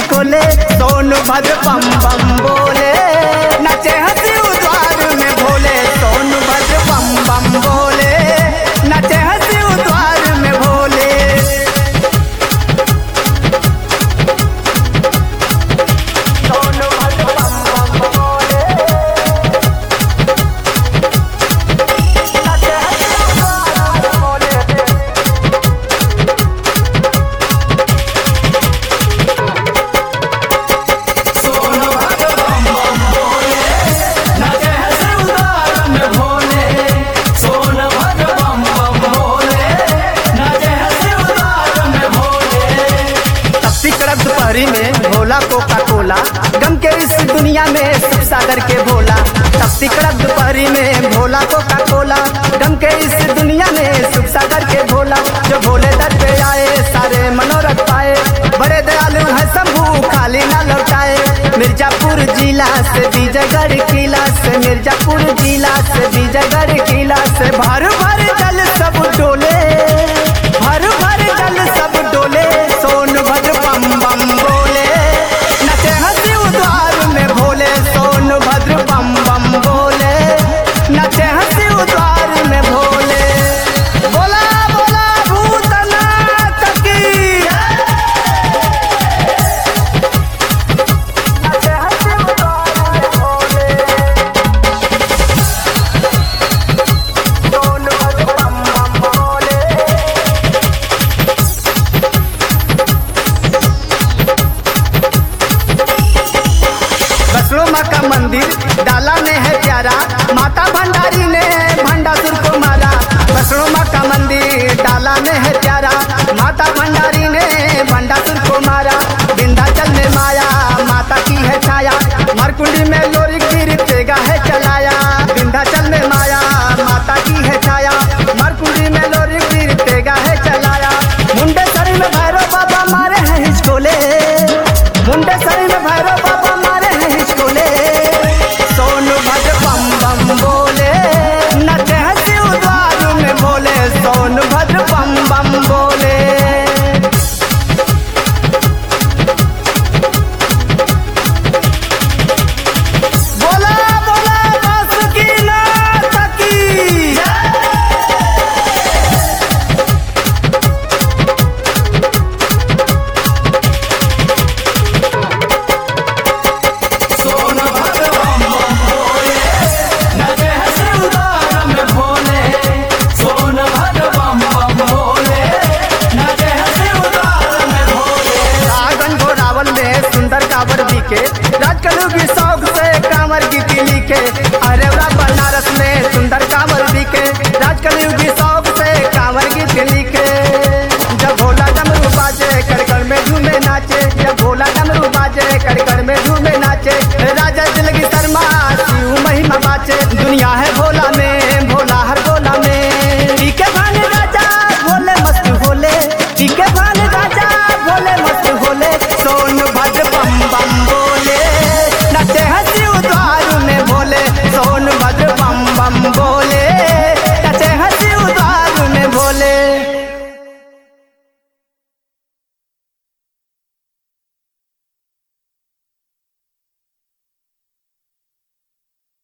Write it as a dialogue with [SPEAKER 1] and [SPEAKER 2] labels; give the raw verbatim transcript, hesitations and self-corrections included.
[SPEAKER 1] हिचकोले सोनभद्र बम बम बोले, नचे हंसी द्वार में भोले सोनभद्र बम बम बोले, नचे हंसी द्वार में भोले। सोनभद्र बम बम बोले, नचे हंसी द्वार में भोले। दोपहरी में भोला कोका कोला, गम के इस दुनिया में सुख सागर के भोला। तपती कड़क दोपहरी में भोला कोका कोला, गम के इस दुनिया में सुख सागर के भोला। जो भोले दर पे आए सारे मनोरथ पाए, बड़े दयालु है शंभू खाली ना लौटाए। मिर्जापुर जिला से विजयगढ़ किला से, मिर्जापुर जिला से विजयगढ़ किला से भर भर जल सब डोले, भर भर जल सब डोले सोनभद्र बम बम बोले, नचे हंसी द्वार में भोले सोनभद्र बम बम बोले, नचे हंसी द्वार में भोले। बोला बोला भूतनाथ की, नचे हंसी द्वार में भोले सोनभद्र बम बम बोले। बसड़ो माँ का मंदिर डाला में है प्यारा, माता भंडारी ने भंडासुर को मारा। बसड़ो माँ का मंदिर डाला में है प्यारा, माता भंडारी ने भंडासुर को मारा। विंध्याचल में माया माता की है छाया, मरकुंडी में लोरी गिर तेगा है चलाया। विंध्याचल में माया माता की है छाया, मरकुंडी में लोरी गिर तेगा है चलाया। मुंडेसरी में भैरव बाबा मारे हैं हिचकोले, मुंडेसरी में भैरव बाबा मारे हैं हिचकोले सोनभद्र बम बम बोले, नचे हंसी द्वार में भोले सोनभद्र बम बम बोले। बोला बोला बासुकीनाथ की, राजकलु की शौक से कांवर गीती लिखे, अरेवरा बनारस में सुंदर कांवर दिखे। राजकलु की शौक से कांवर गीत लिखे, जब भोला डमरू बाजे कड़कड़ में झूमे नाचे, जब भोला डमरू बाजे कड़कड़ में झूमे नाचे।